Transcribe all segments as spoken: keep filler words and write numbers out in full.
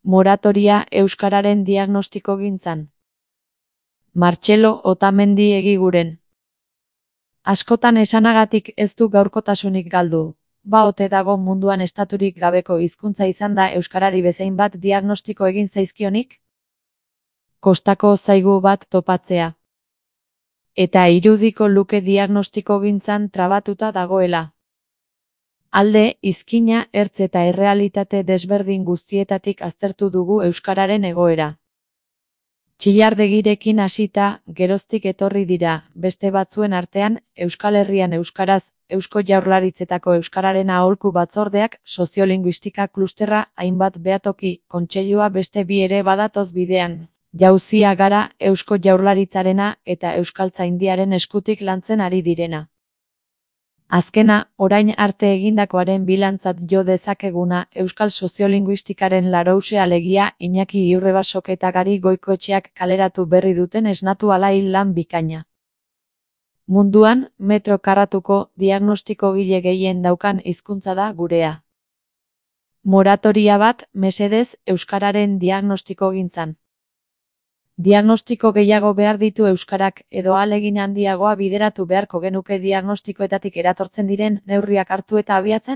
Moratoria euskararen diagnostikogintzan. Martxelo Otamendi Egiguren. Askotan esanagatik ez du gaurkotasunik galdu. Ba ote dago munduan estaturik gabeko hizkuntza izan da euskarari bezain bat diagnostiko egin zaizkionik? Kostako zaigu bat topatzea. Eta irudiko luke diagnostikogintzan trabatuta dagoela. Alde, izkina, ertz eta errealitate desberdin guztietatik aztertu dugu euskararen egoera. Txillardegirekin hasita, geroztik etorri dira, beste batzuen artean, Euskal Herrian euskaraz, Eusko Jaurlaritzetako euskararen aholku batzordeak, soziolinguistika klusterra, hainbat behatoki, kontseilua beste bi ere badatoz bidean. Jauzia gara, Eusko Jaurlaritzarena eta Euskaltzaindiaren eskutik lantzen ari direna. Azkena, orain arte egindakoaren bilantzat jo dezakeguna, Euskal Soziolinguistikaren Larousse alegia Iñaki Iurrebasok eta Gari Goikoetxeak kaleratu berri duten esnatu alail lan bikaina. Munduan, metro karratuko diagnostikogile gehien daukan hizkuntza da gurea. Moratoria bat, mesedez, euskararen diagnostikogintzan. Diagnostiko gehiago behar ditu euskarak edo ahalegin handiagoa bideratu beharko genuke diagnostikoetatik eratortzen diren neurriak hartu eta abiatzen?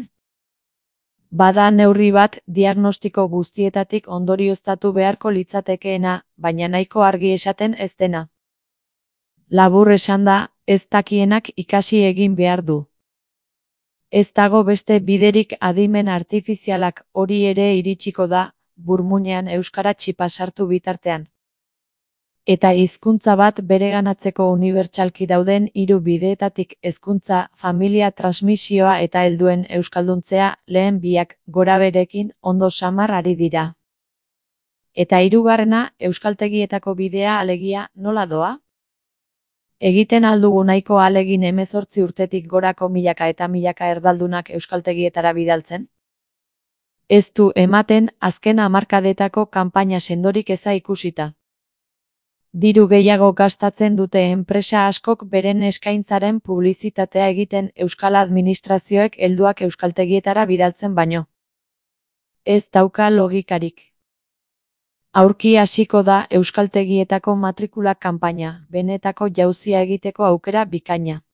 Bada neurri bat diagnostiko guztietatik ondorioztatu beharko litzatekeena, baina nahiko argi esaten ez dena. Labur esanda, ez dakienak ikasi egin behar du. Ez dago beste biderik adimen artifizialak hori ere iritsiko da, burmuinean euskara txipa sartu bitartean. Eta hizkuntza bat bereganatzeko unibertsalki dauden hiru bideetatik hezkuntza, familia transmisioa eta helduen euskalduntzea, lehen biak, gorabeherekin, ondo samar ari dira. Eta hirugarrena, euskaltegietako bidea alegia, nola doa? Egiten aldugu nahiko ahalegin hemezortzi urtetik gorako milaka eta milaka erdaldunak euskaltegietara bidaltzen? Ez du ematen azken hamarkadetako kanpaina sendorik eza ikusita. Diru gehiago gastatzen dute enpresa askok beren eskaintzaren publizitatea egiten euskal administrazioek helduak euskaltegietara bidaltzen baino. Ez dauka logikarik. Aurki hasiko da euskaltegietako matrikula kanpaina, benetako jauzia egiteko aukera bikaina.